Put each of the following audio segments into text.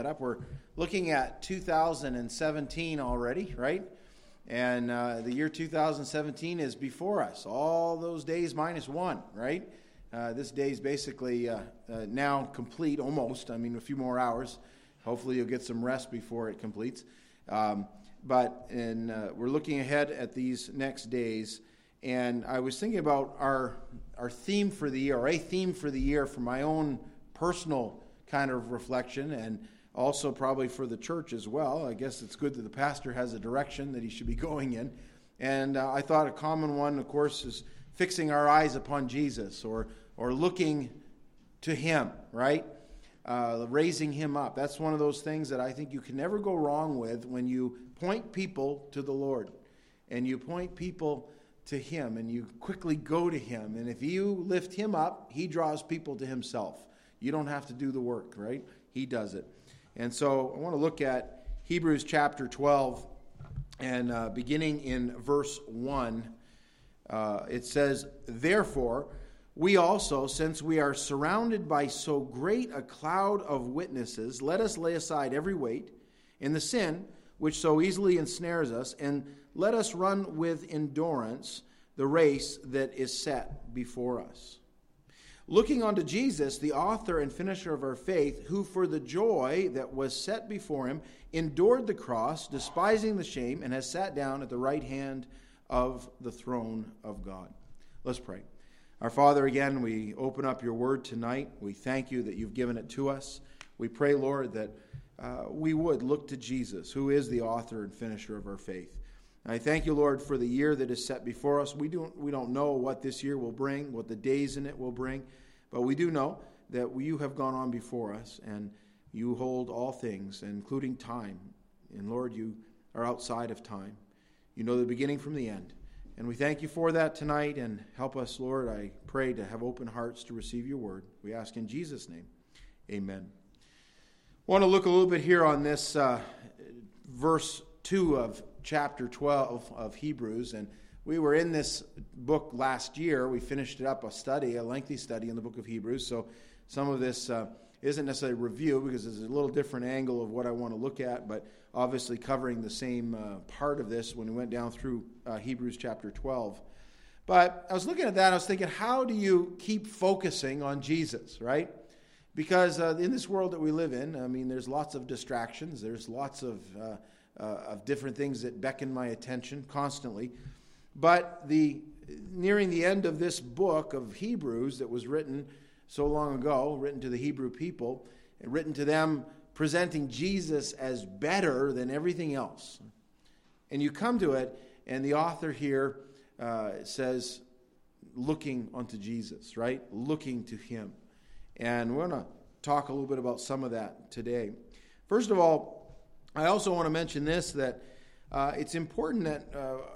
that up. We're looking at 2017 already, right? And the year 2017 is before us. All those days minus one, right? This day is basically now complete, almost. I mean, a few more hours. Hopefully you'll get some rest before it completes. But we're looking ahead at these next days. And I was thinking about our theme for the year, or a theme for the year for my own personal kind of reflection, and also probably for the church as well. I guess it's good that the pastor has a direction that he should be going in. And I thought a common one, of course, is fixing our eyes upon Jesus, or looking to him, right? Raising him up. That's one of those things that I think you can never go wrong with when you point people to the Lord, and you point people to him, and you quickly go to him. And if you lift him up, he draws people to himself. You don't have to do the work, right? He does it. And so I want to look at Hebrews chapter 12, and beginning in verse 1, it says, "Therefore, we also, since we are surrounded by so great a cloud of witnesses, let us lay aside every weight and the sin which so easily ensnares us, and let us run with endurance the race that is set before us. Looking unto Jesus, the author and finisher of our faith, who for the joy that was set before him endured the cross, despising the shame, and has sat down at the right hand of the throne of God." Let's pray. Our Father, again, we open up your word tonight. We thank you that you've given it to us. We pray, Lord, that we would look to Jesus, who is the author and finisher of our faith. And I thank you, Lord, for the year that is set before us. We don't know what this year will bring, what the days in it will bring, but we do know that you have gone on before us, and you hold all things, including time. And Lord, you are outside of time. You know the beginning from the end. And we thank you for that tonight, and help us, Lord, I pray, to have open hearts to receive your word. We ask in Jesus' name. Amen. I want to look a little bit here on this verse 2 of chapter 12 of Hebrews. And we were in this book last year. We finished it up, a lengthy study in the book of Hebrews. So some of this isn't necessarily a review, because it's a little different angle of what I want to look at, but obviously covering the same part of this when we went down through Hebrews chapter 12. But I was looking at that, and I was thinking, how do you keep focusing on Jesus, right? Because in this world that we live in, I mean, there's lots of distractions. There's lots of different things that beckon my attention constantly. But nearing the end of this book of Hebrews that was written so long ago, written to the Hebrew people, and written to them presenting Jesus as better than everything else. And you come to it, and the author here says, looking unto Jesus, right? Looking to him. And we're going to talk a little bit about some of that today. First of all, I also want to mention this, that it's important that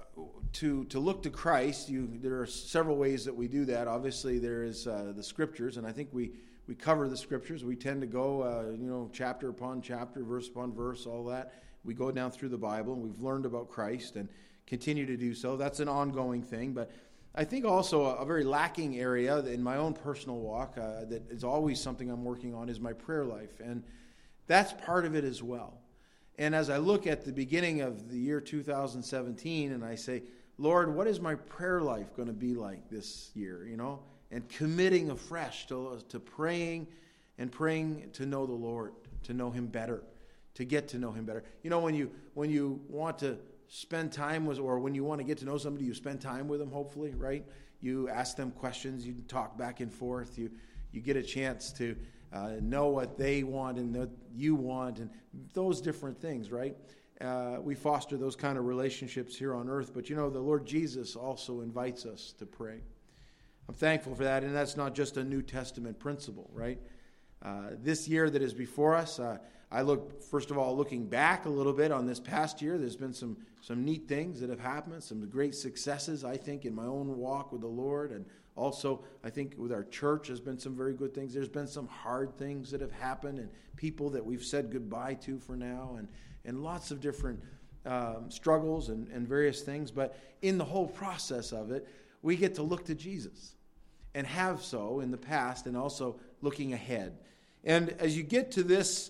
to look to Christ. There are several ways that we do that. Obviously, there is the Scriptures, and I think we cover the Scriptures. We tend to go, chapter upon chapter, verse upon verse, all that. We go down through the Bible, and we've learned about Christ and continue to do so. That's an ongoing thing, but I think also a very lacking area in my own personal walk that is always something I'm working on is my prayer life, and that's part of it as well. And as I look at the beginning of the year 2017, and I say, Lord, what is my prayer life going to be like this year, and committing afresh to praying and praying to know the Lord, to know him better, to get to know him better. When you want to spend time with, or when you want to get to know somebody, you spend time with them, hopefully, right? You ask them questions, you talk back and forth, you get a chance to know what they want and what you want, and those different things, right? We foster those kind of relationships here on earth, but the Lord Jesus also invites us to pray. I'm thankful for that, and that's not just a New Testament principle, right? This year that is before us, I look, first of all, looking back a little bit on this past year. There's been some neat things that have happened, some great successes, I think, in my own walk with the Lord, and also, I think, with our church, there's been some very good things. There's been some hard things that have happened, and people that we've said goodbye to for now, and lots of different struggles and various things. But in the whole process of it, we get to look to Jesus, and have so in the past, and also looking ahead. And as you get to this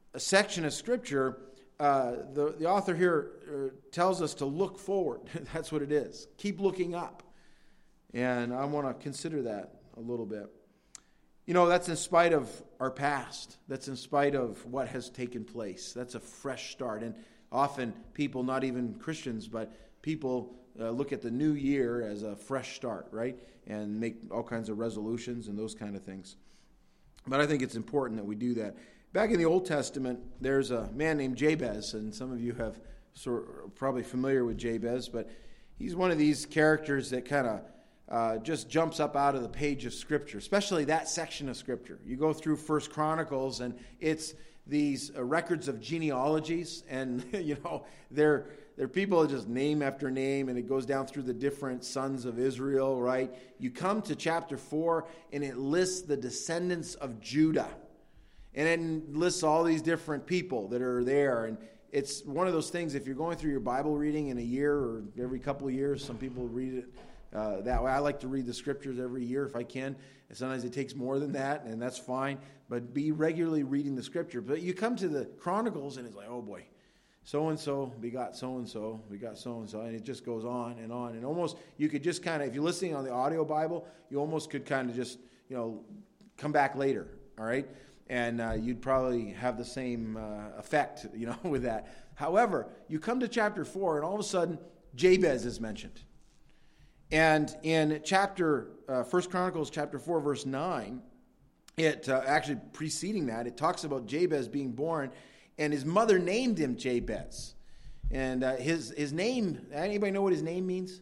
section of Scripture, the author here tells us to look forward. That's what it is. Keep looking up. And I want to consider that a little bit. That's in spite of our past. That's in spite of what has taken place. That's a fresh start. And often people, not even Christians, but people look at the new year as a fresh start, right? And make all kinds of resolutions and those kind of things. But I think it's important that we do that. Back in the Old Testament, there's a man named Jabez, and some of you have probably familiar with Jabez, but he's one of these characters that kind of just jumps up out of the page of Scripture, especially that section of Scripture. You go through 1 Chronicles, and it's these records of genealogies, and they're people just name after name, and it goes down through the different sons of Israel, right? You come to chapter 4, and it lists the descendants of Judah, and it lists all these different people that are there, and it's one of those things, if you're going through your Bible reading in a year or every couple of years, some people read it that way. I like to read the Scriptures every year if I can. And sometimes it takes more than that, and that's fine. But be regularly reading the Scripture. But you come to the Chronicles, and it's like, oh boy, so-and-so begot so-and-so, begot so-and-so, and it just goes on. And almost, you could just kind of, if you're listening on the audio Bible, you almost could kind of just, come back later, all right? And you'd probably have the same effect, with that. However, you come to chapter 4, and all of a sudden, Jabez is mentioned. And in 1 Chronicles chapter 4, verse 9, it actually preceding that, it talks about Jabez being born, and his mother named him Jabez. And his name, anybody know what his name means?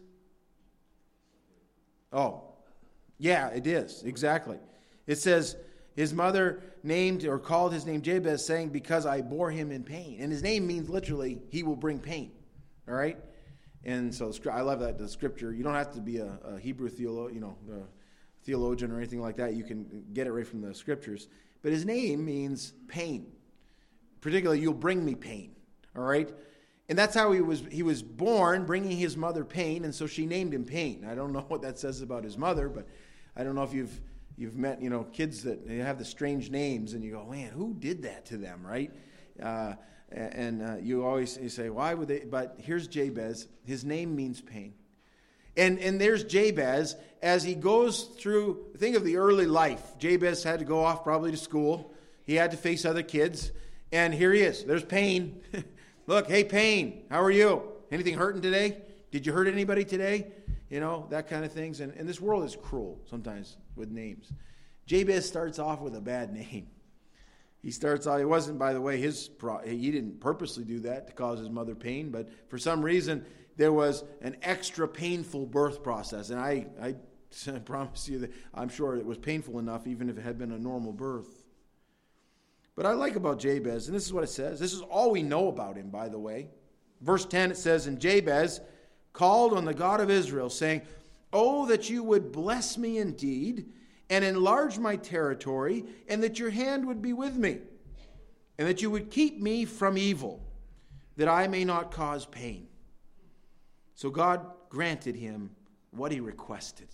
Oh, yeah, it is, exactly. It says, his mother named or called his name Jabez, saying, because I bore him in pain. And his name means literally, he will bring pain, all right? And so I love that the Scripture. You don't have to be a Hebrew theologian or anything like that. You can get it right from the Scriptures. But his name means pain. Particularly, you'll bring me pain. All right? And that's how he was born, bringing his mother pain, and so she named him Pain. I don't know what that says about his mother, but I don't know if you've met kids that they have the strange names, and you go, man, who did that to them, right? You say, why would they? But here's Jabez. His name means pain. And there's Jabez as he goes through, think of the early life. Jabez had to go off probably to school. He had to face other kids. And here he is. There's Pain. Look, hey, Pain, how are you? Anything hurting today? Did you hurt anybody today? That kind of things. And this world is cruel sometimes with names. Jabez starts off with a bad name. He starts out, it wasn't, by the way, he didn't purposely do that to cause his mother pain, but for some reason, there was an extra painful birth process. And I promise you that I'm sure it was painful enough, even if it had been a normal birth. But I like about Jabez, and this is what it says. This is all we know about him, by the way. Verse 10, it says, and Jabez called on the God of Israel, saying, oh, that you would bless me indeed, and enlarge my territory, and that your hand would be with me, and that you would keep me from evil, that I may not cause pain. So God granted him what he requested.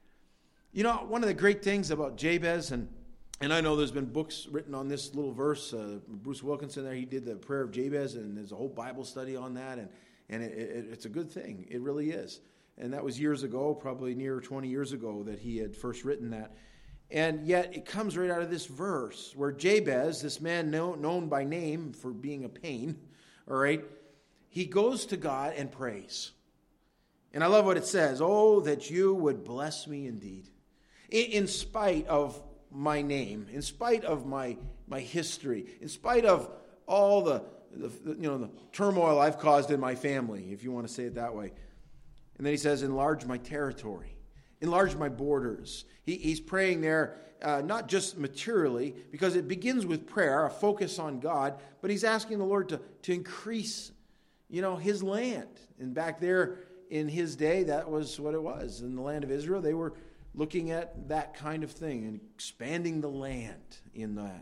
One of the great things about Jabez, and I know there's been books written on this little verse. Bruce Wilkinson there, he did the prayer of Jabez, and there's a whole Bible study on that, and it's a good thing. It really is. And that was years ago, probably near 20 years ago, that he had first written that. And yet it comes right out of this verse where Jabez, this man known by name for being a pain, all right, he goes to God and prays. And I love what it says, oh, that you would bless me indeed. In spite of my name, in spite of my history, in spite of all the turmoil I've caused in my family, if you want to say it that way. And then he says, enlarge my territory, enlarge my borders. He's praying there, not just materially, because it begins with prayer, a focus on God, but he's asking the Lord to increase, his land. And back there in his day, that was what it was. In the land of Israel, they were looking at that kind of thing and expanding the land in that.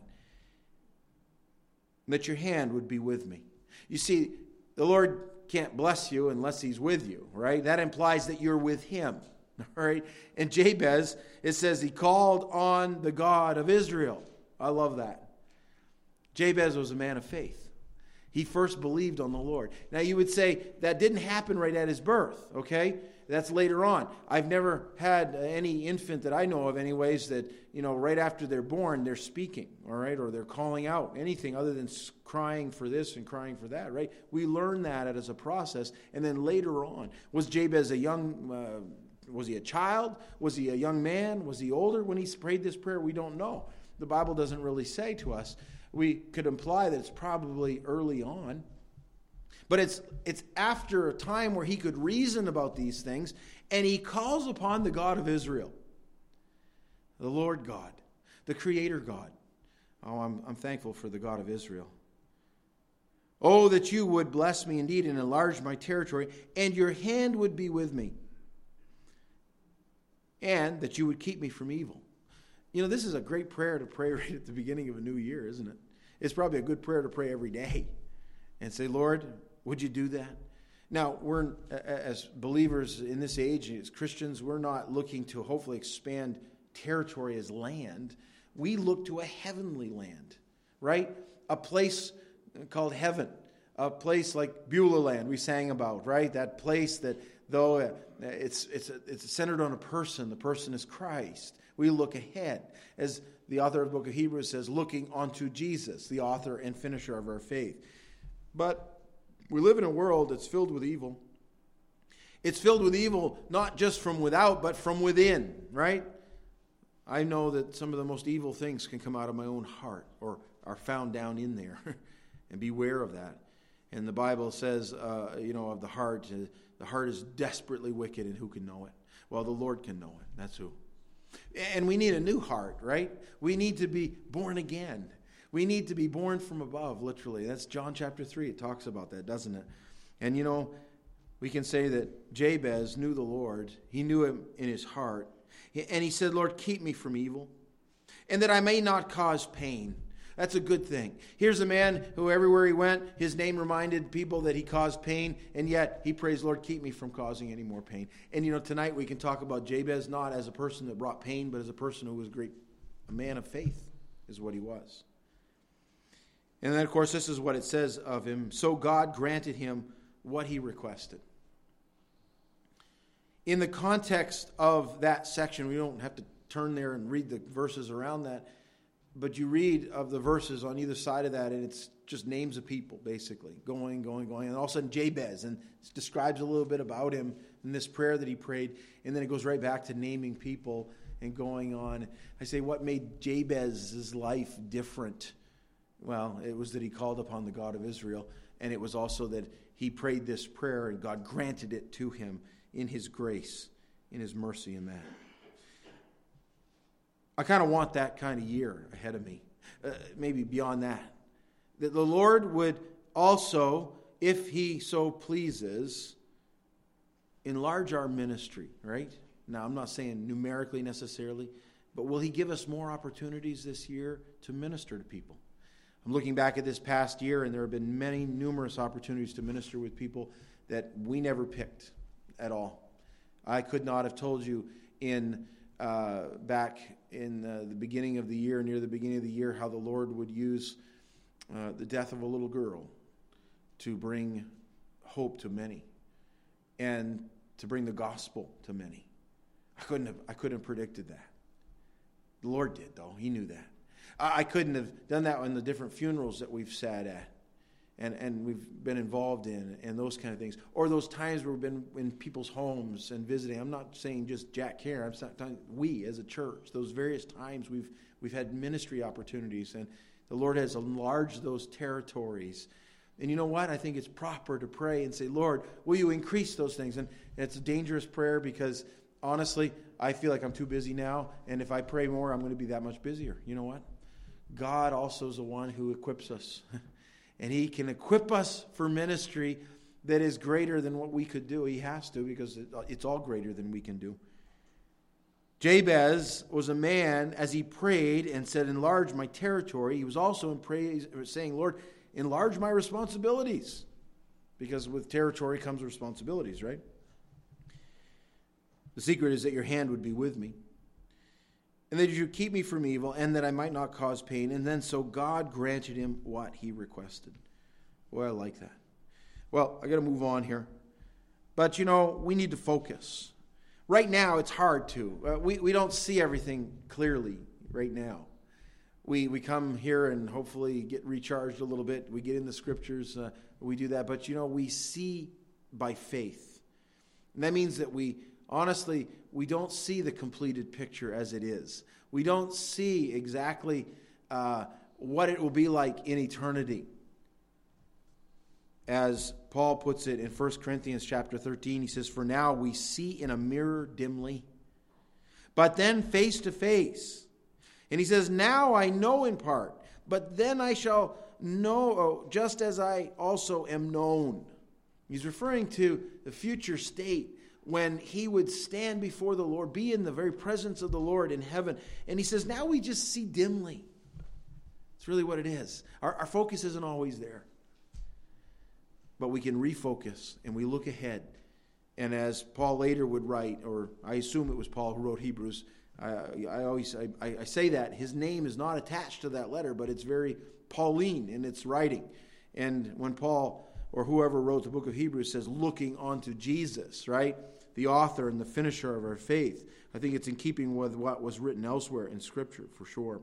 And that your hand would be with me. You see, the Lord can't bless you unless he's with you, right? That implies that you're with him, all right? And Jabez, it says he called on the God of Israel. I love that. Jabez was a man of faith. He first believed on the Lord. Now you would say that didn't happen right at his birth, okay? That's later on. I've never had any infant that I know of anyways that, right after they're born, they're speaking, all right? Or they're calling out anything other than crying for this and crying for that, right? We learn that as a process. And then later on, was Jabez was he a child? Was he a young man? Was he older when he prayed this prayer? We don't know. The Bible doesn't really say to us. We could imply that it's probably early on. But it's after a time where he could reason about these things, and he calls upon the God of Israel, the Lord God, the Creator God. Oh, I'm thankful for the God of Israel. Oh, that you would bless me indeed and enlarge my territory, and your hand would be with me, and that you would keep me from evil. This is a great prayer to pray right at the beginning of a new year, isn't it? It's probably a good prayer to pray every day and say, Lord, would you do that? Now, we're, as believers in this age, as Christians, we're not looking to hopefully expand territory as land. We look to a heavenly land, right? A place called heaven. A place like Beulah land we sang about, right? That place that, though it's centered on a person, the person is Christ. We look ahead. As the author of the book of Hebrews says, looking onto Jesus, the author and finisher of our faith. But we live in a world that's filled with evil. It's filled with evil not just from without, but from within, right? I know that some of the most evil things can come out of my own heart or are found down in there. And beware of that. And the Bible says, of the heart is desperately wicked, and who can know it? Well, the Lord can know it. That's who. And we need a new heart, right? We need to be born again. We need to be born from above, literally. That's John chapter 3. It talks about that, doesn't it? And, we can say that Jabez knew the Lord. He knew him in his heart. And he said, Lord, keep me from evil, and that I may not cause pain. That's a good thing. Here's a man who everywhere he went, his name reminded people that he caused pain, and yet he prays, Lord, keep me from causing any more pain. And tonight we can talk about Jabez not as a person that brought pain, but as a person who was a man of faith is what he was. And then, of course, this is what it says of him. So God granted him what he requested. In the context of that section, we don't have to turn there and read the verses around that, but you read of the verses on either side of that, and it's just names of people, basically, going. And all of a sudden, Jabez, and it describes a little bit about him in this prayer that he prayed, and then it goes right back to naming people and going on. I say, what made Jabez's life different? Well, it was that he called upon the God of Israel, and it was also that he prayed this prayer, and God granted it to him in his grace, in his mercy in that. I kind of want that kind of year ahead of me, maybe beyond that. That the Lord would also, if he so pleases, enlarge our ministry, right? Now, I'm not saying numerically necessarily, but will he give us more opportunities this year to minister to people? I'm looking back at this past year, and there have been numerous opportunities to minister with people that we never picked at all. I could not have told you back in the beginning of the year, near the beginning of the year, how the Lord would use the death of a little girl to bring hope to many and to bring the gospel to many. I couldn't have predicted that. The Lord did, though. He knew that. I couldn't have done that in the different funerals that we've sat at and we've been involved in, and those kind of things. Or those times where we've been in people's homes and visiting. I'm not saying just Jack Care. I'm saying we as a church. Those various times we've had ministry opportunities, and the Lord has enlarged those territories. And you know what? I think it's proper to pray and say, Lord, will you increase those things? And it's a dangerous prayer because, honestly, I feel like I'm too busy now, and if I pray more, I'm going to be that much busier. You know what? God also is the one who equips us. And he can equip us for ministry that is greater than what we could do. He has to, because it's all greater than we can do. Jabez was a man, as he prayed and said, enlarge my territory. He was also in praise, saying, Lord, enlarge my responsibilities. Because with territory comes responsibilities, right? The secret is that your hand would be with me. and that you should keep me from evil, and that I might not cause pain. And then so God granted him what he requested. Boy, I like that. Well, I got to move on here. But, we need to focus. Right now, it's hard to. We don't see everything clearly right now. We come here and hopefully get recharged a little bit. We get in the scriptures. We do that. But, we see by faith. And that means that we don't see the completed picture as it is. We don't see exactly what it will be like in eternity. As Paul puts it in 1 Corinthians chapter 13, he says, "For now we see in a mirror dimly, but then face to face." And he says, "Now I know in part, but then I shall know just as I also am known." He's referring to the future state when he would stand before the Lord, be in the very presence of the Lord in heaven. And he says, now we just see dimly. It's really what it is. Our focus isn't always there. But we can refocus and we look ahead. And as Paul later would write, or I assume it was Paul who wrote Hebrews, I say that his name is not attached to that letter, but it's very Pauline in its writing. And when Paul or whoever wrote the book of Hebrews says looking onto Jesus, right? The author and the finisher of our faith. I think it's in keeping with what was written elsewhere in Scripture for sure.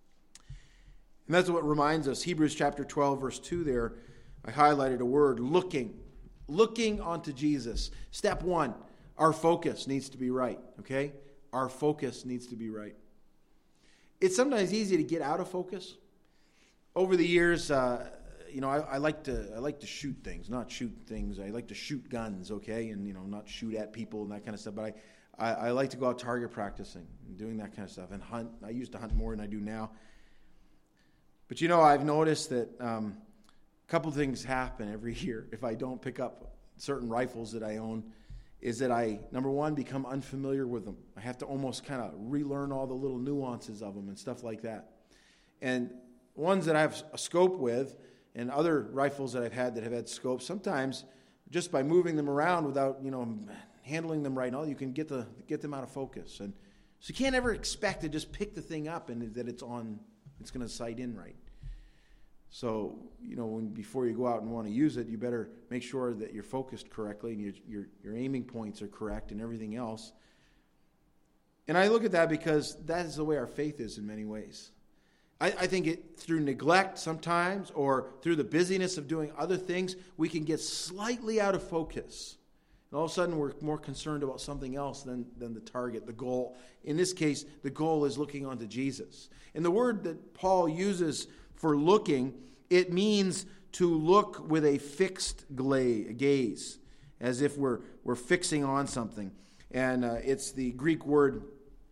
And that's what reminds us. Hebrews chapter 12 verse 2 there. I highlighted a word, looking. Looking onto Jesus. Step one, our focus needs to be right, okay? Our focus needs to be right. It's sometimes easy to get out of focus. Over the years, I like to shoot things, not shoot things. I like to shoot guns, okay? And, not shoot at people and that kind of stuff. But I like to go out target practicing and doing that kind of stuff and hunt. I used to hunt more than I do now. But, I've noticed that a couple things happen every year if I don't pick up certain rifles that I own, is that I, number one, become unfamiliar with them. I have to almost kind of relearn all the little nuances of them and stuff like that. And ones that I have a scope with and other rifles that I've had that have had scopes, sometimes just by moving them around without, handling them right and all, you can get them out of focus. And so you can't ever expect to just pick the thing up and that it's going to sight in right. So, before you go out and want to use it, you better make sure that you're focused correctly and your aiming points are correct and everything else. And I look at that because that is the way our faith is in many ways. I think it through neglect sometimes or through the busyness of doing other things, we can get slightly out of focus. And all of a sudden, we're more concerned about something else than the target, the goal. In this case, the goal is looking onto Jesus. And the word that Paul uses for looking, it means to look with a fixed gaze, as if we're fixing on something. And it's the Greek word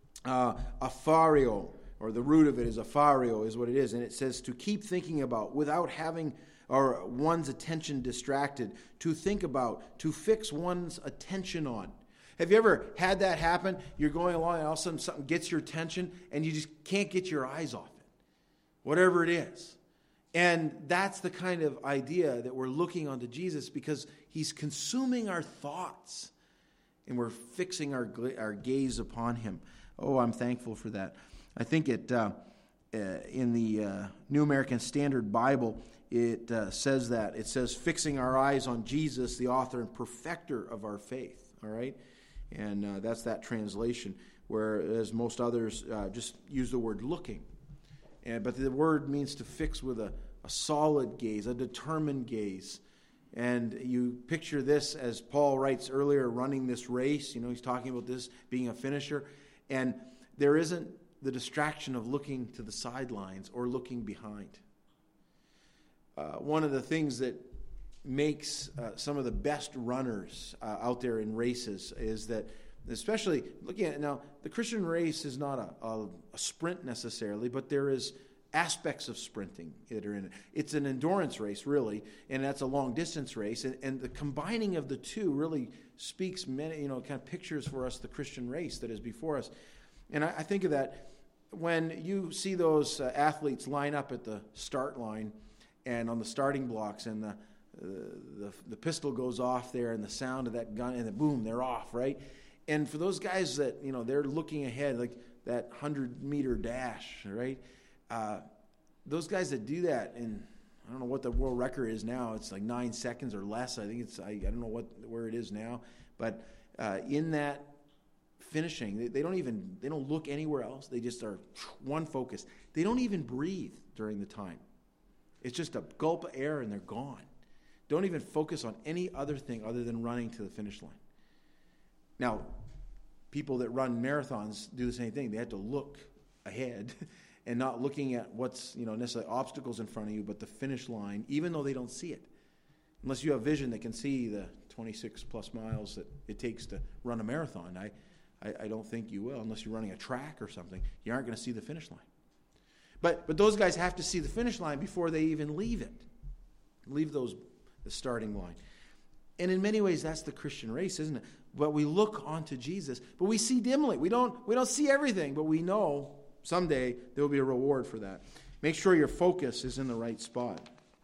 aphario, or the root of it is aphario, is what it is. And it says to keep thinking about without having or one's attention distracted, to think about, to fix one's attention on. Have you ever had that happen? You're going along and all of a sudden something gets your attention and you just can't get your eyes off it, whatever it is. And that's the kind of idea that we're looking onto Jesus, because he's consuming our thoughts and we're fixing our gaze upon him. Oh, I'm thankful for that. I think it in the New American Standard Bible, it says that. It says, fixing our eyes on Jesus, the author and perfecter of our faith. All right? And that's that translation, whereas most others just use the word looking. But the word means to fix with a solid gaze, a determined gaze. And you picture this as Paul writes earlier, running this race. He's talking about this being a finisher. And there isn't the distraction of looking to the sidelines or looking behind. One of the things that makes some of the best runners out there in races is that, especially looking at it now, the Christian race is not a sprint necessarily, but there is aspects of sprinting that are in it. It's an endurance race, really, and that's a long-distance race. And the combining of the two really speaks many, kind of pictures for us the Christian race that is before us. And I think of that when you see those athletes line up at the start line and on the starting blocks, and the pistol goes off there, and the sound of that gun, and the boom, they're off, right? And for those guys that, they're looking ahead, like that 100-meter dash, right? Those guys that do that, and I don't know what the world record is now. It's like 9 seconds or less. I think I don't know where it is now. But in that finishing, they don't look anywhere else. They just are one focus. They don't even breathe during the time. It's just a gulp of air and they're gone. Don't even focus on any other thing other than running to the finish line. Now, people that run marathons do the same thing. They have to look ahead and not looking at what's necessarily obstacles in front of you, but the finish line, even though they don't see it. Unless you have vision that can see the 26 plus miles that it takes to run a marathon. I don't think you will, unless you're running a track or something. You aren't going to see the finish line. But those guys have to see the finish line before they even leave it. Leave the starting line. And in many ways, that's the Christian race, isn't it? But we look onto Jesus, but we see dimly. We don't see everything, but we know someday there will be a reward for that. Make sure your focus is in the right spot.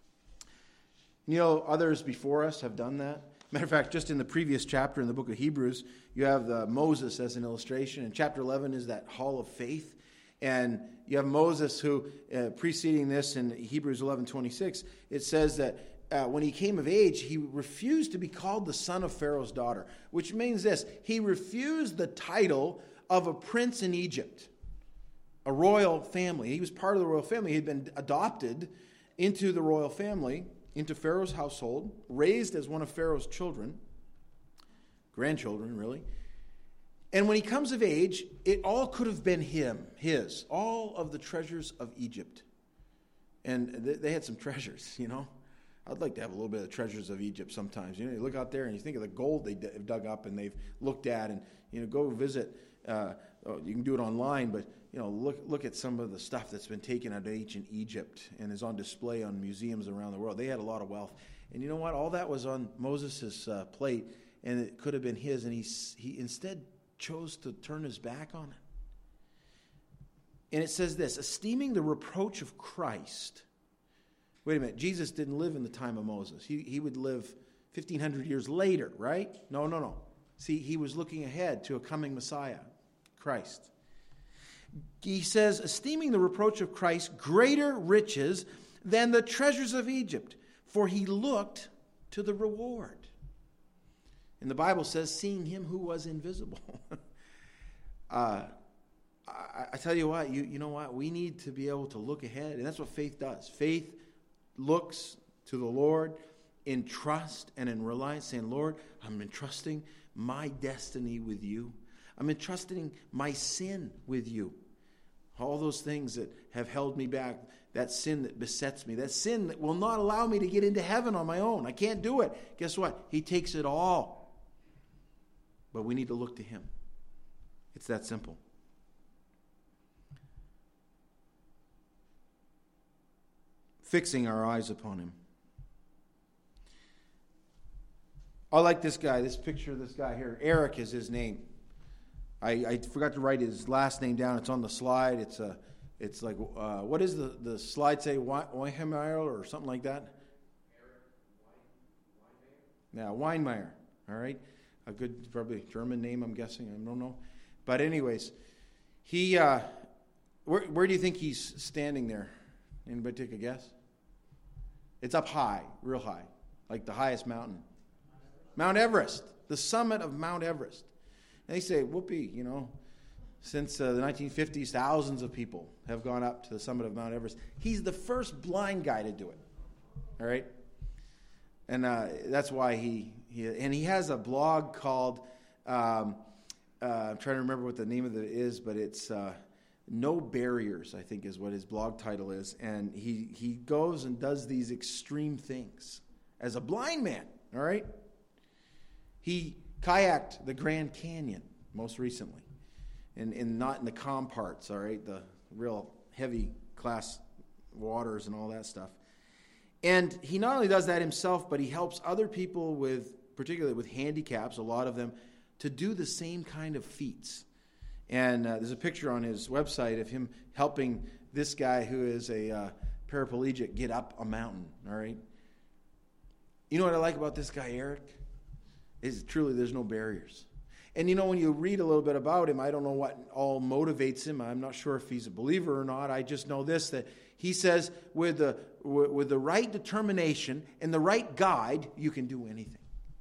Others before us have done that. Matter of fact, just in the previous chapter in the book of Hebrews, you have Moses as an illustration. And chapter 11 is that hall of faith. And you have Moses who, preceding this in Hebrews 11:26, it says that when he came of age, he refused to be called the son of Pharaoh's daughter, which means this: he refused the title of a prince in Egypt, a royal family. He was part of the royal family. He had been adopted into the royal family, into Pharaoh's household, raised as one of Pharaoh's grandchildren, really. And when he comes of age, it all could have been his, all of the treasures of Egypt. And they had some treasures, I'd like to have a little bit of the treasures of Egypt sometimes. You look out there and you think of the gold they dug up and they've looked at, and go visit. You can do it online, but look at some of the stuff that's been taken out of ancient Egypt and is on display on museums around the world. They had a lot of wealth, and you know what? All that was on Moses' plate, and it could have been his, and he instead chose to turn his back on it. And it says this: esteeming the reproach of Christ. Wait a minute, Jesus didn't live in the time of Moses. He would live 1,500 years later, right? No. See, he was looking ahead to a coming Messiah, Christ. He says, esteeming the reproach of Christ greater riches than the treasures of Egypt, for he looked to the reward. And the Bible says, seeing him who was invisible. I tell you what, you know what? We need to be able to look ahead, and that's what faith does. Faith looks to the Lord in trust and in reliance, saying, Lord, I'm entrusting my destiny with you. I'm entrusting my sin with you. All those things that have held me back, that sin that besets me, that sin that will not allow me to get into heaven on my own. I can't do it. Guess what? He takes it all. But we need to look to him. It's that simple. Fixing our eyes upon him. I like this guy, this picture of this guy here. Eric is his name. I forgot to write his last name down. It's on the slide. It's like, what does the slide say? Weinmeier or something like that? Yeah, Weinmeier. All right. A good, probably German name, I'm guessing. I don't know. But anyways, he, where do you think he's standing there? Anybody take a guess? It's up high, real high, like the highest mountain. Mount Everest, the summit of Mount Everest. And they say, whoopee, since the 1950s, thousands of people have gone up to the summit of Mount Everest. He's the first blind guy to do it, all right? And that's why he has a blog called, I'm trying to remember what the name of it is, but it's No Barriers, I think is what his blog title is. And he goes and does these extreme things as a blind man, all right? He kayaked the Grand Canyon most recently, and not in the calm parts, all right, the real heavy class waters and all that stuff. And he not only does that himself, but he helps other people particularly with handicaps, a lot of them, to do the same kind of feats. And there's a picture on his website of him helping this guy who is a paraplegic get up a mountain, all right? You know what I like about this guy, Eric? Is truly there's no barriers. And when you read a little bit about him, I don't know what all motivates him. I'm not sure if he's a believer or not. I just know this, that he says with the right determination and the right guide, you can do anything.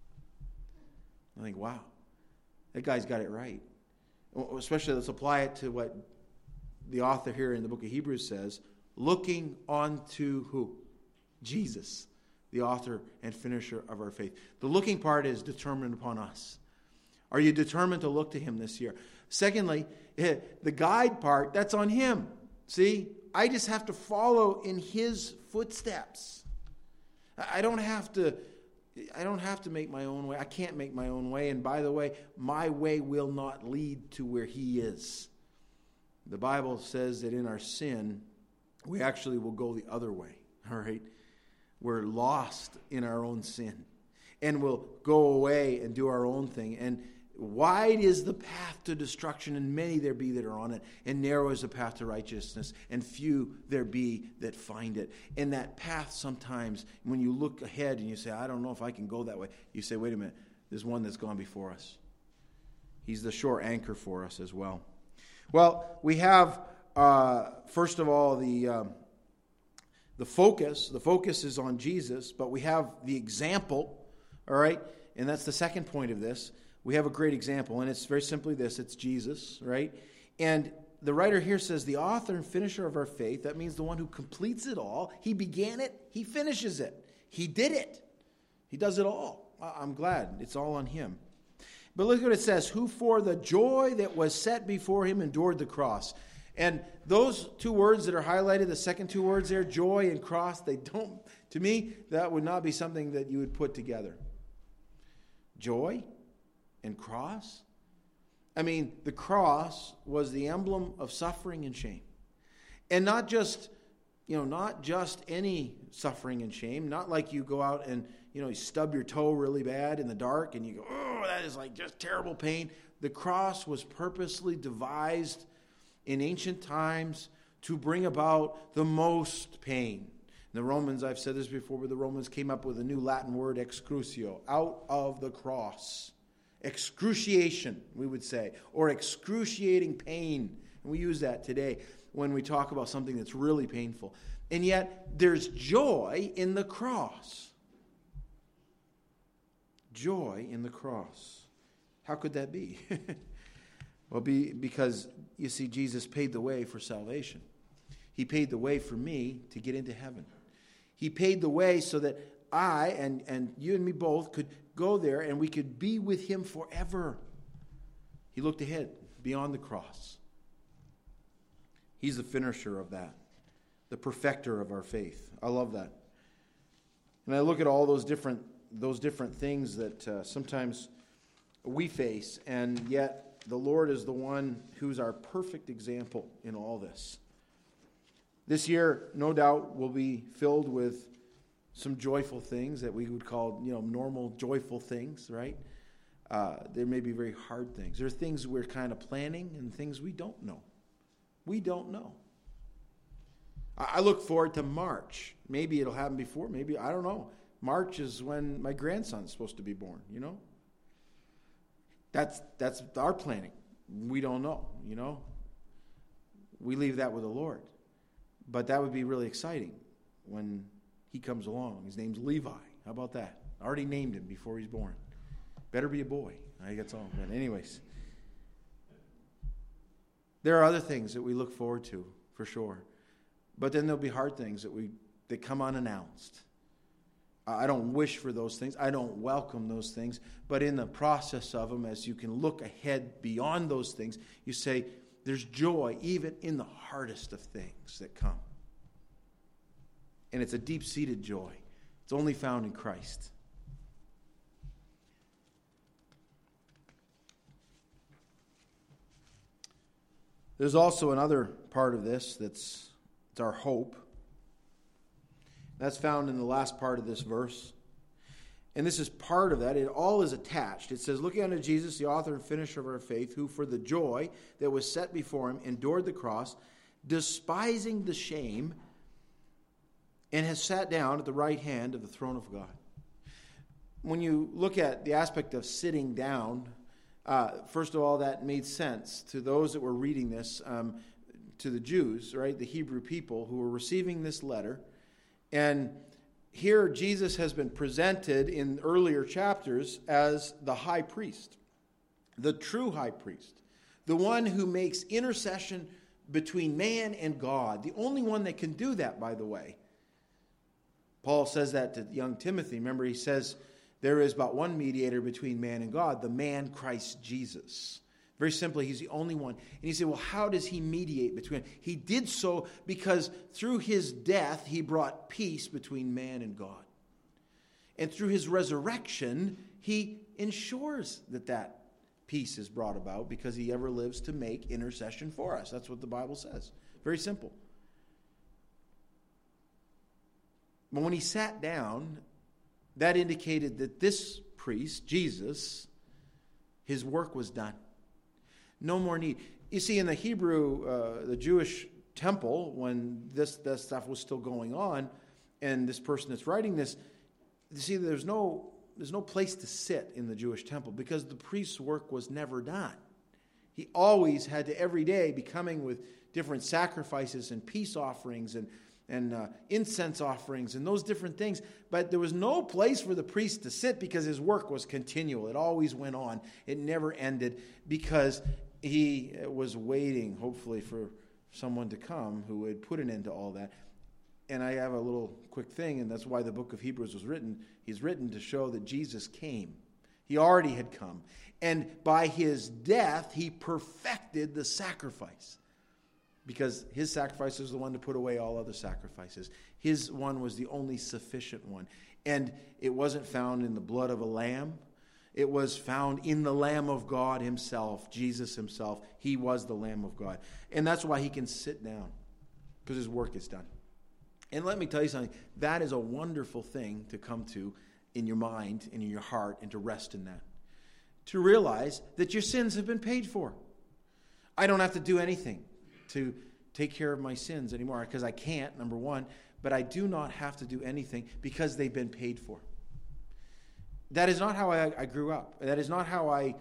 I think, wow, that guy's got it right. Especially, let's apply it to what the author here in the book of Hebrews says, looking onto who? Jesus, the author and finisher of our faith. The looking part is determined upon us. Are you determined to look to him this year? Secondly, the guide part, that's on him. See, I just have to follow in his footsteps. I don't have to make my own way. I can't make my own way. And by the way, my way will not lead to where he is. The Bible says that in our sin, we actually will go the other way. All right? We're lost in our own sin. And we'll go away and do our own thing. And wide is the path to destruction, and many there be that are on it. And narrow is the path to righteousness, and few there be that find it. And that path sometimes, when you look ahead and you say, I don't know if I can go that way, you say, wait a minute, there's one that's gone before us. He's the sure anchor for us as well. Well, we have, first of all, the focus. The focus is on Jesus, but we have the example, all right? And that's the second point of this. We have a great example, and it's very simply this. It's Jesus, right? And the writer here says the author and finisher of our faith. That means the one who completes it all. He began it. He finishes it. He did it. He does it all. I'm glad. It's all on him. But look what it says. Who for the joy that was set before him endured the cross. And those two words that are highlighted, the second two words there, joy and cross, they don't, to me, that would not be something that you would put together. Joy and cross? I mean, the cross was the emblem of suffering and shame. And not just any suffering and shame. Not like you go out and, you stub your toe really bad in the dark and you go, oh, that is like just terrible pain. The cross was purposely devised in ancient times to bring about the most pain. The Romans, I've said this before, but the Romans came up with a new Latin word, excrucio, out of the cross. Excruciation, we would say, or excruciating pain. And we use that today when we talk about something that's really painful. And yet, there's joy in the cross. Joy in the cross. How could that be? Well, because, you see, Jesus paid the way for salvation. He paid the way for me to get into heaven. He paid the way so that I and you and me both could go there and we could be with him forever. He looked ahead beyond the cross. He's the finisher of that, the perfecter of our faith. I love that. And I look at all those different things that sometimes we face, and yet the Lord is the one who's our perfect example in all this. This year, no doubt, will be filled with some joyful things that we would call, normal joyful things, right? There may be very hard things. There are things we're kind of planning and things we don't know. We don't know. I look forward to March. Maybe it'll happen before. Maybe, I don't know. March is when my grandson's supposed to be born, That's our planning. We don't know, We leave that with the Lord. But that would be really exciting when he comes along. His name's Levi. How about that? I already named him before he's born. Better be a boy. I think that's all. But anyways. There are other things that we look forward to, for sure. But then there'll be hard things that come unannounced. I don't wish for those things. I don't welcome those things. But in the process of them, as you can look ahead beyond those things, you say, there's joy even in the hardest of things that come. And it's a deep-seated joy. It's only found in Christ. There's also another part of this it's our hope. That's found in the last part of this verse. And this is part of that. It all is attached. It says, looking unto Jesus, the author and finisher of our faith, who for the joy that was set before him endured the cross, despising the shame, and has sat down at the right hand of the throne of God. When you look at the aspect of sitting down, First of all, that made sense to those that were reading this, to the Jews, right, the Hebrew people who were receiving this letter. And here Jesus has been presented in earlier chapters as the high priest, the true high priest, the one who makes intercession between man and God, the only one that can do that, by the way. Paul says that to young Timothy. Remember, he says there is but one mediator between man and God, the man Christ Jesus. Very simply, he's the only one. And you say, well, how does he mediate between? He did so because through his death, he brought peace between man and God. And through his resurrection, he ensures that peace is brought about because he ever lives to make intercession for us. That's what the Bible says. Very simple. But when he sat down, that indicated that this priest, Jesus, his work was done. No more need. You see, in the Hebrew, the Jewish temple, when this stuff was still going on, and this person that's writing this, you see, there's no place to sit in the Jewish temple because the priest's work was never done. He always had to every day be coming with different sacrifices and peace offerings and incense offerings and those different things. But there was no place for the priest to sit because his work was continual. It always went on. It never ended because he was waiting, hopefully, for someone to come who would put an end to all that. And I have a little quick thing, and that's why the book of Hebrews was written. He's written to show that Jesus came. He already had come. And by his death, he perfected the sacrifice. Because his sacrifice was the one to put away all other sacrifices. His one was the only sufficient one. And it wasn't found in the blood of a lamb. It was found in the Lamb of God himself, Jesus himself. He was the Lamb of God. And that's why he can sit down, because his work is done. And let me tell you something. That is a wonderful thing to come to in your mind and in your heart and to rest in that. To realize that your sins have been paid for. I don't have to do anything to take care of my sins anymore because I can't, number one. But I do not have to do anything because they've been paid for. That is not how I grew up. That is not how when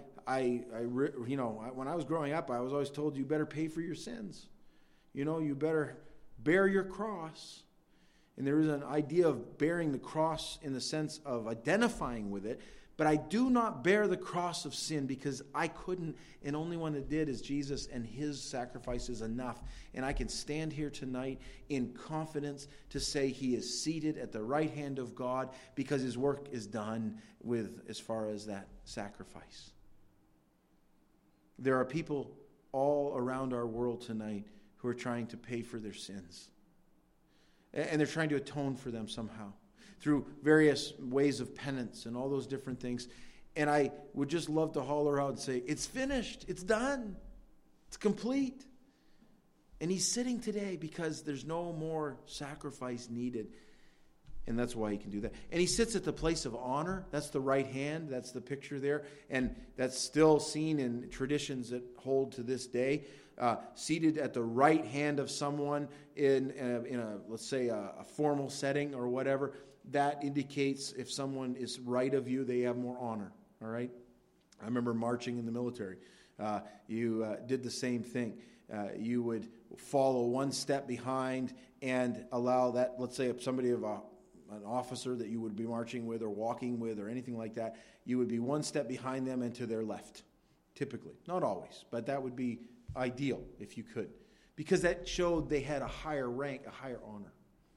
I was growing up, I was always told you better pay for your sins. You better bear your cross. And there is an idea of bearing the cross in the sense of identifying with it. But I do not bear the cross of sin because I couldn't, and only one that did is Jesus, and his sacrifice is enough. And I can stand here tonight in confidence to say he is seated at the right hand of God because his work is done with as far as that sacrifice. There are people all around our world tonight who are trying to pay for their sins. And they're trying to atone for them somehow through various ways of penance and all those different things. And I would just love to holler out and say, it's finished. It's done. It's complete. And he's sitting today because there's no more sacrifice needed. And that's why he can do that. And he sits at the place of honor. That's the right hand. That's the picture there. And that's still seen in traditions that hold to this day. Seated at the right hand of someone in a let's say, a formal setting or whatever. That indicates if someone is right of you, they have more honor. All right? I remember marching in the military. You did the same thing. You would follow one step behind and allow that, let's say, if somebody of an officer that you would be marching with or walking with or anything like that, you would be one step behind them and to their left, typically. Not always, but that would be ideal if you could. Because that showed they had a higher rank, a higher honor.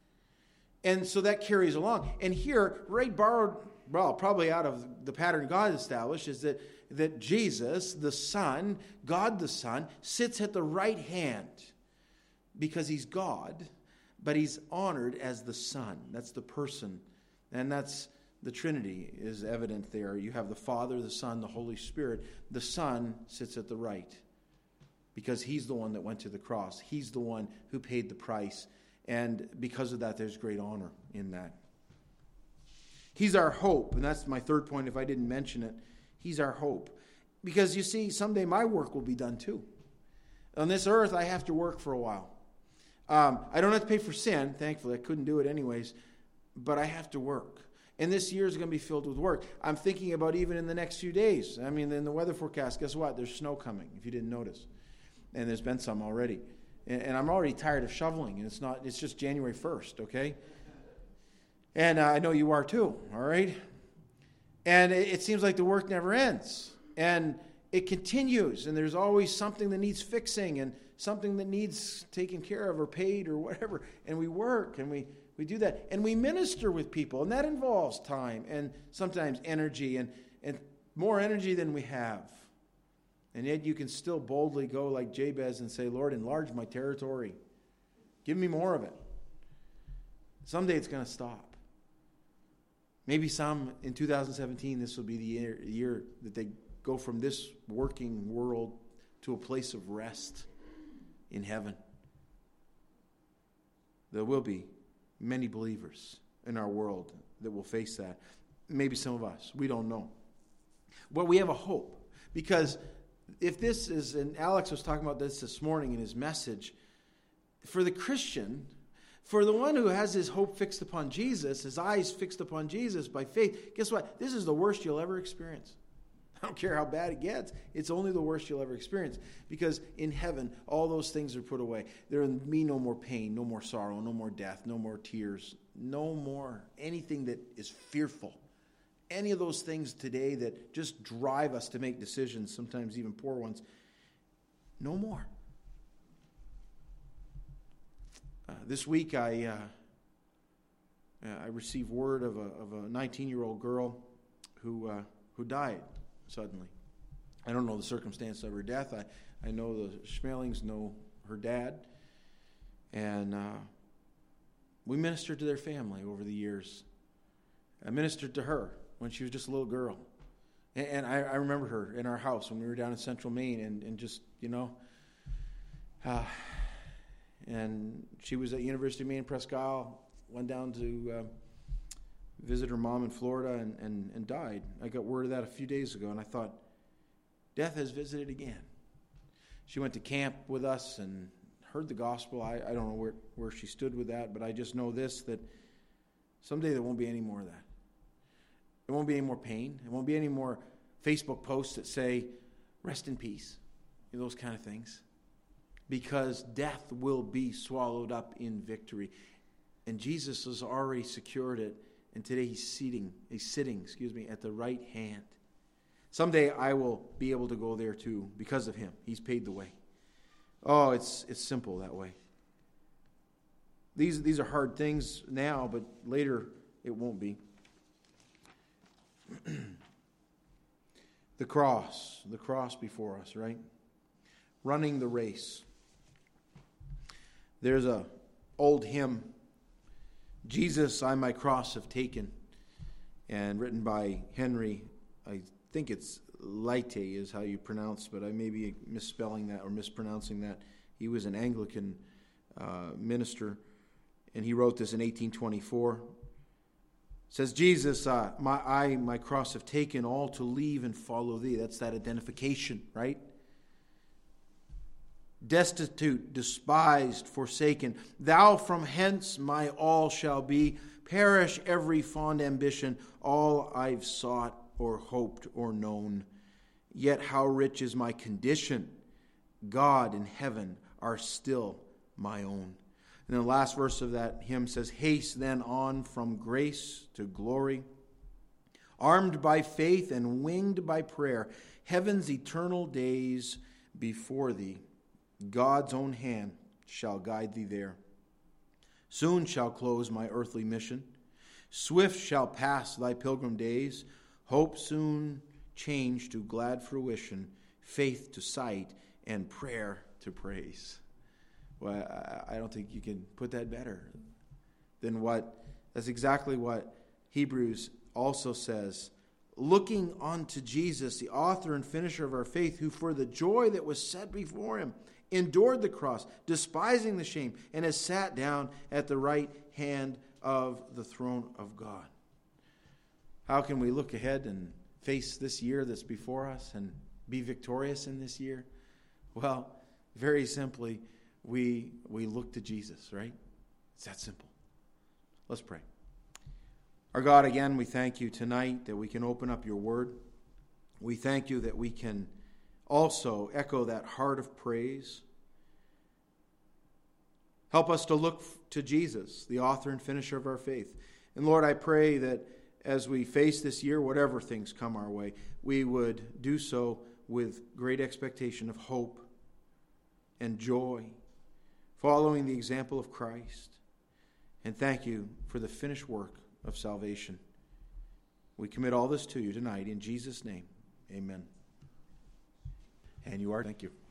And so that carries along. And here, right borrowed, well, probably out of the pattern God established, is that Jesus, the Son, God the Son, sits at the right hand because he's God, but he's honored as the Son. That's the person. And that's the Trinity is evident there. You have the Father, the Son, the Holy Spirit. The Son sits at the right because he's the one that went to the cross. He's the one who paid the price. And because of that, there's great honor in that. He's our hope. And that's my third point if I didn't mention it. He's our hope. Because you see, someday my work will be done too. On this earth, I have to work for a while. I don't have to pay for sin, thankfully. I couldn't do it anyways. But I have to work. And this year is going to be filled with work. I'm thinking about even in the next few days. I mean, in the weather forecast, guess what? There's snow coming, if you didn't notice. And there's been some already. And I'm already tired of shoveling. And it's just January 1st, okay? And I know you are too, all right? And it seems like the work never ends. And it continues. And there's always something that needs fixing and something that needs taken care of or paid or whatever. And we work and we do that. And we minister with people. And that involves time and sometimes energy and more energy than we have. And yet you can still boldly go like Jabez and say, Lord, enlarge my territory. Give me more of it. Someday it's going to stop. Maybe some in 2017, this will be the year that they go from this working world to a place of rest in heaven. There will be many believers in our world that will face that. Maybe some of us. We don't know. Well, we have a hope. Because if this is, and Alex was talking about this morning in his message, for the Christian, for the one who has his hope fixed upon Jesus, his eyes fixed upon Jesus by faith, guess what? This is the worst you'll ever experience. I don't care how bad it gets. It's only the worst you'll ever experience. Because in heaven, all those things are put away. There will be no more pain, no more sorrow, no more death, no more tears, no more anything that is fearful. Any of those things today that just drive us to make decisions, sometimes even poor ones, no more. This week I received word of a 19-year-old girl who died suddenly. I don't know the circumstance of her death. I know the Schmelings know her dad. And we ministered to their family over the years. I ministered to her when she was just a little girl. And I remember her in our house when we were down in Central Maine and just, and she was at University of Maine Presque Isle, went down to visit her mom in Florida and died. I got word of that a few days ago, and I thought, death has visited again. She went to camp with us and heard the gospel. I don't know where she stood with that, but I just know this, that someday there won't be any more of that. There won't be any more pain. There won't be any more Facebook posts that say, rest in peace, those kind of things. Because death will be swallowed up in victory. And Jesus has already secured it. And today he's sitting at the right hand. Someday I will be able to go there too because of him. He's paid the way. Oh, it's simple that way. These are hard things now, but later it won't be. The cross before us, right? Running the race. There's a old hymn, Jesus, I my cross have taken, and written by Henry, I think it's Leite is how you pronounce, but I may be misspelling that or mispronouncing that. He was an Anglican minister, and he wrote this in 1824. It says, Jesus, my cross have taken, all to leave and follow thee. That's that identification, right? Destitute, despised, forsaken, thou from hence my all shall be. Perish every fond ambition, all I've sought or hoped or known. Yet how rich is my condition, God and heaven are still my own. And the last verse of that hymn says, haste then on from grace to glory, armed by faith and winged by prayer, heaven's eternal days before thee. God's own hand shall guide thee there. Soon shall close my earthly mission. Swift shall pass thy pilgrim days. Hope soon change to glad fruition, faith to sight, and prayer to praise. Well, I don't think you can put that better than that's exactly what Hebrews also says. Looking unto Jesus, the author and finisher of our faith, who for the joy that was set before him endured the cross, despising the shame, and has sat down at the right hand of the throne of God. How can we look ahead and face this year that's before us and be victorious in this year? Well, very simply, we look to Jesus, right? It's that simple. Let's pray. Our God, again, we thank you tonight that we can open up your word. We thank you that we can also echo that heart of praise. Help us to look to Jesus, the author and finisher of our faith. And Lord, I pray that as we face this year, whatever things come our way, we would do so with great expectation of hope and joy, following the example of Christ. And thank you for the finished work of salvation. We commit all this to you tonight in Jesus' name. Amen. And you are. Thank you.